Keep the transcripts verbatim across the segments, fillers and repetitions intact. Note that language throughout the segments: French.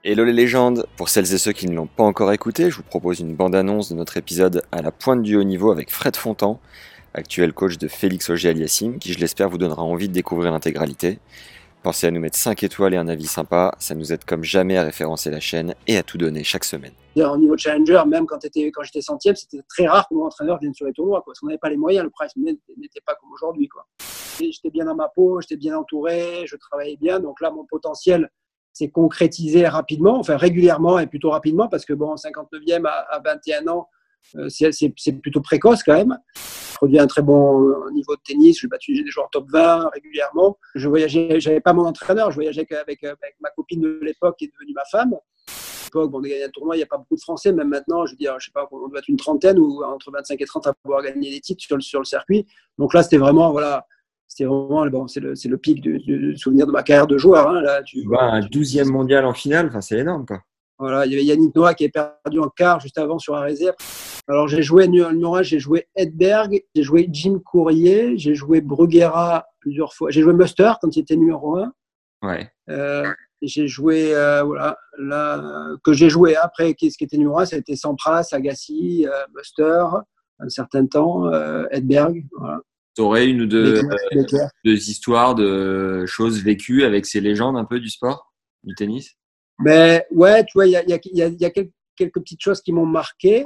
Hello les légendes! Pour celles et ceux qui ne l'ont pas encore écouté, je vous propose une bande-annonce de notre épisode à la pointe du haut niveau avec Fred Fontan, actuel coach de Félix Auger-Aliassime, qui je l'espère vous donnera envie de découvrir l'intégralité. Pensez à nous mettre cinq étoiles et un avis sympa, ça nous aide comme jamais à référencer la chaîne et à tout donner chaque semaine. Au niveau challenger, même quand, quand j'étais centième, c'était très rare que mon entraîneur vienne sur les tournois, quoi, parce qu'on n'avait pas les moyens, le price n'était pas comme aujourd'hui, quoi. Et j'étais bien dans ma peau, j'étais bien entouré, je travaillais bien, donc là mon potentiel s'est concrétisé rapidement, enfin régulièrement et plutôt rapidement, parce que bon, cinquante-neuvième à, à vingt et un ans, euh, c'est, c'est, c'est plutôt précoce quand même. Je produis un très bon niveau de tennis, j'ai battu des joueurs top vingt régulièrement. Je voyageais, j'avais pas mon entraîneur, je voyageais avec, avec ma copine de l'époque qui est devenue ma femme. Bon, on a gagné un tournoi, il n'y a pas beaucoup de Français, même maintenant, je veux dire, je sais pas, on doit être une trentaine ou entre vingt-cinq et trente à pouvoir gagner des titres sur le, sur le circuit. Donc là, c'était vraiment, voilà, c'était vraiment, bon, c'est le, c'est le pic du, du souvenir de ma carrière de joueur. Hein, là, tu, bah, un douzième mondial en finale, enfin, c'est énorme, quoi. Voilà, il y avait Yannick Noah qui est perdu en quart juste avant sur un réserve. Alors j'ai joué numéro un, j'ai joué Edberg, j'ai joué Jim Courier, j'ai joué Bruguera plusieurs fois, j'ai joué Muster quand il était numéro un. Ouais. Euh, j'ai joué, euh, voilà, là, que j'ai joué après, ce qui était numéro un, c'était Sampras, Agassi, euh, Muster, un certain temps, euh, Edberg. Voilà. Tu aurais une ou deux, Becker, euh, Becker. deux histoires de choses vécues avec ces légendes un peu du sport, du tennis? Mais ouais, tu vois, il y a, y, a, y, a, y a quelques, quelques petites choses qui m'ont marqué.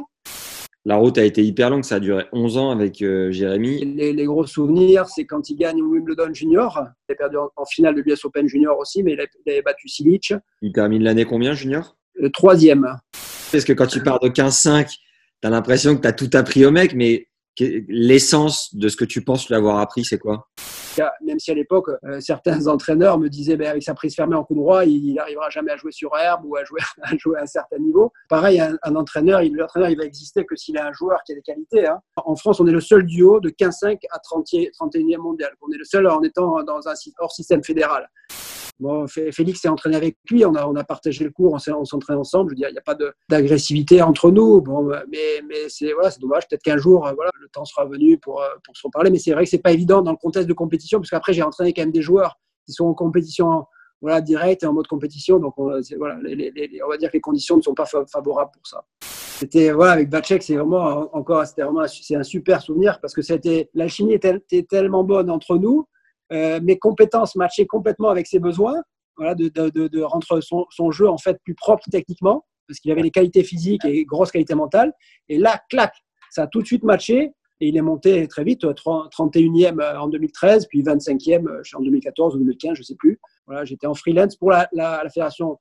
La route a été hyper longue, ça a duré onze ans avec euh, Jérémy. Les, les gros souvenirs, c'est quand il gagne Wimbledon Junior. Il a perdu en, en finale de l'U S Open Junior aussi, mais il, a, il avait battu Silic. Il termine l'année combien, Junior? Le troisième. Parce que quand tu pars de quinze cinq, tu as l'impression que tu as tout appris au mec, mais l'essence de ce que tu penses lui avoir appris, c'est quoi? Même si à l'époque, euh, certains entraîneurs me disaient ben, avec sa prise fermée en coup droit, il n'arrivera jamais à jouer sur herbe ou à jouer, à jouer à un certain niveau. Pareil, un, un entraîneur, il, l'entraîneur, il va exister que s'il a un joueur qui a des qualités. Hein. En France, on est le seul duo de quinze cinq à trente et unième mondial. On est le seul en étant dans un hors système fédéral. Bon, Félix s'est entraîné avec lui, on a, on a partagé le cours, on, on s'entraîne ensemble. Je veux dire, il n'y a pas de, d'agressivité entre nous. Bon, mais, mais c'est, voilà, c'est dommage. Peut-être qu'un jour, voilà, le temps sera venu pour, pour se reparler. Mais c'est vrai que ce n'est pas évident dans le contexte de compétition, parce qu'après, j'ai entraîné quand même des joueurs qui sont en compétition voilà, directe et en mode compétition. Donc, on, voilà, les, les, les, on va dire que les conditions ne sont pas favorables pour ça. C'était, voilà, avec Vacek, c'est vraiment encore, c'était vraiment, c'est un super souvenir parce que c'était, l'alchimie était, était tellement bonne entre nous. Euh, mes compétences matchaient complètement avec ses besoins, voilà, de, de, de, de rendre son, son jeu en fait plus propre techniquement, parce qu'il avait les qualités physiques et grosses qualités mentales. Et là, clac, ça a tout de suite matché et il est monté très vite, trente et unième en deux mille treize, puis vingt-cinquième en deux mille quatorze ou deux mille quinze, je ne sais plus. Voilà, j'étais en freelance pour la, la, la fédération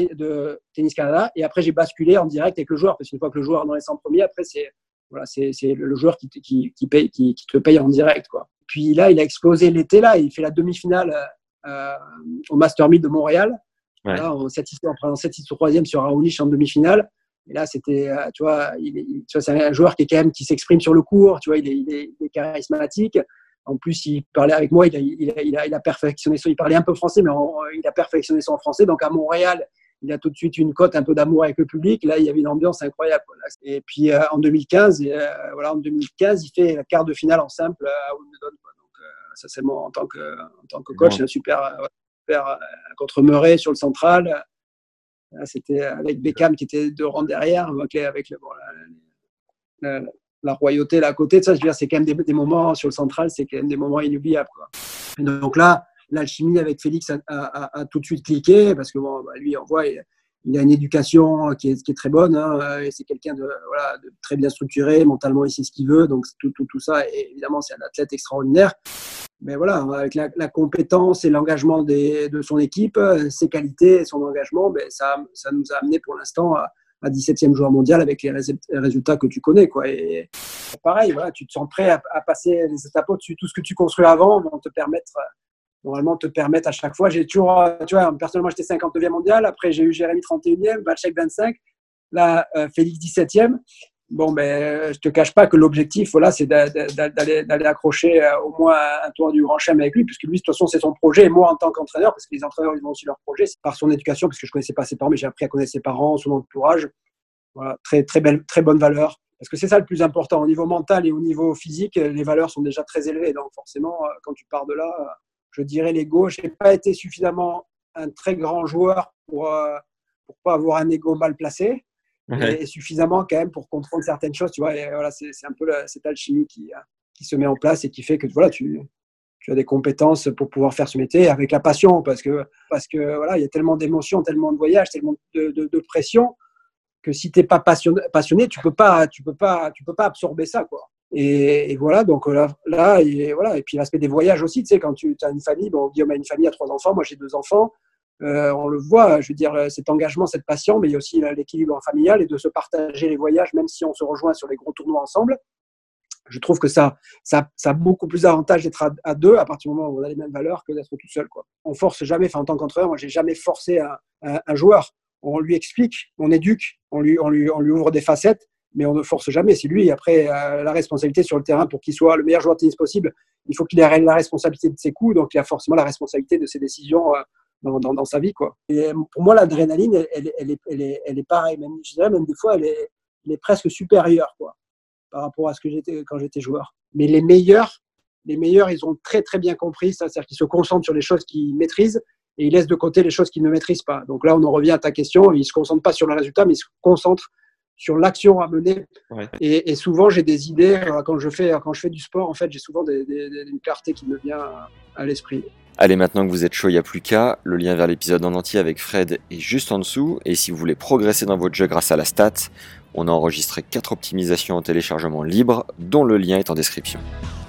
de Tennis Canada et après j'ai basculé en direct avec le joueur, parce qu'une fois que le joueur est dans les cent premiers, après c'est, voilà, c'est, c'est le joueur qui, qui, qui, paye, qui, qui te paye en direct, quoi. Puis là, il a explosé l'été là. Il fait la demi-finale euh, au Master mille de Montréal. Ouais. Là, en sept six, en prenant sept six au troisième sur Raonic en demi-finale. Et là, c'était, euh, tu vois, il, il, tu vois, c'est un joueur qui est quand même qui s'exprime sur le court. Tu vois, il est, il est, il est charismatique. En plus, il parlait avec moi. Il a, il a, il a, il a perfectionné son. Il parlait un peu français, mais en, il a perfectionné son français. Donc à Montréal, il a tout de suite une cote un peu d'amour avec le public. Là, il y avait une ambiance incroyable. Et puis euh, en deux mille quinze, euh, voilà, en deux mille quinze, il fait la quart de finale en simple à Wimbledon. Donc euh, ça, c'est moi en tant que en tant que coach, bon. C'est un super, euh, super euh, contre Murray sur le central. Là, c'était avec Beckham qui était deux rangs derrière, avec, avec le, bon, la, la, la royauté là à côté de ça. Je veux dire, c'est quand même des, des moments sur le central, c'est quand même des moments inoubliables, quoi. Et donc là, l'alchimie avec Félix a, a, a tout de suite cliqué parce que bon, bah, lui, on voit, il, il a une éducation qui est, qui est très bonne. Hein, et c'est quelqu'un de, voilà, de très bien structuré, mentalement, il sait ce qu'il veut. Donc tout, tout, tout ça, et évidemment, c'est un athlète extraordinaire. Mais voilà, avec la, la compétence et l'engagement des, de son équipe, ses qualités et son engagement, ben ça, ça nous a amené pour l'instant à, à dix-septième joueur mondial avec les résultats que tu connais, quoi. Et pareil, voilà, tu te sens prêt à, à passer les étapes au-dessus. Tout ce que tu construis avant vont te permettre, normalement, te permettre à chaque fois. J'ai toujours, tu vois, personnellement, j'étais cinquante-neuvième mondial. Après, j'ai eu Jérémy trente et unième, Vacek vingt-cinq, là, euh, Félix dix-septième. Bon, ben, je te cache pas que l'objectif, voilà, c'est d'aller, d'aller accrocher au moins un tour du Grand Chelem avec lui, puisque lui, de toute façon, c'est son projet. Et moi, en tant qu'entraîneur, parce que les entraîneurs, ils ont aussi leur projet, c'est par son éducation, parce que je connaissais pas ses parents, mais j'ai appris à connaître ses parents, son entourage. Voilà, très, très belle, très bonne valeur. Parce que c'est ça le plus important. Au niveau mental et au niveau physique, les valeurs sont déjà très élevées. Donc, forcément, quand tu pars de là, je dirais l'ego. Je n'ai pas été suffisamment un très grand joueur pour, pour pas avoir un ego mal placé Ouais. et, et suffisamment quand même pour comprendre certaines choses, tu vois. Et voilà, c'est, c'est un peu la, cette alchimie qui, qui se met en place et qui fait que voilà, tu, tu as des compétences pour pouvoir faire ce métier avec la passion, parce que, parce que voilà, il y a tellement d'émotions, tellement de voyages, tellement de, de, de pression, que si tu n'es pas passionné, passionné, tu peux pas, tu peux pas, tu peux pas absorber ça, quoi. Et, et voilà, donc là, là et, voilà. Et puis l'aspect des voyages aussi, tu sais, quand tu as une famille, bon, Guillaume a une famille, a trois enfants, moi j'ai deux enfants, euh, on le voit, je veux dire, cet engagement, cette passion, mais il y a aussi l'équilibre familial et de se partager les voyages, même si on se rejoint sur les gros tournois ensemble. Je trouve que ça, ça, ça a beaucoup plus d'avantage d'être à, à deux à partir du moment où on a les mêmes valeurs que d'être tout seul, quoi. On force jamais, enfin, en tant qu'entraîneur, moi j'ai jamais forcé un, un, un joueur. On lui explique, on éduque, on lui, on, lui, on lui ouvre des facettes, mais on ne force jamais. C'est lui, après, euh, la responsabilité sur le terrain pour qu'il soit le meilleur joueur de tennis possible. Il faut qu'il ait la responsabilité de ses coups, donc il a forcément la responsabilité de ses décisions euh, dans, dans, dans sa vie, quoi. Et pour moi, l'adrénaline, elle, elle, elle, est, elle, est, elle est pareille. Même, je dirais même des fois, elle est, elle est presque supérieure, quoi, par rapport à ce que j'étais quand j'étais joueur. Mais les meilleurs, les meilleurs, ils ont très très bien compris ça, c'est-à-dire qu'ils se concentrent sur les choses qu'ils maîtrisent et ils laissent de côté les choses qu'ils ne maîtrisent pas. Donc là, on en revient à ta question, ils ne se concentrent pas sur le résultat, mais ils se concentrent sur l'action à mener. Ouais. Et, et souvent, j'ai des idées, quand je fais, quand je fais du sport, en fait, j'ai souvent des, des, des, une clarté qui me vient à, à l'esprit. Allez, maintenant que vous êtes chaud, il n'y a plus qu'à. Le lien vers l'épisode en entier avec Fred est juste en dessous. Et si vous voulez progresser dans votre jeu grâce à la stat, on a enregistré quatre optimisations en téléchargement libre, dont le lien est en description.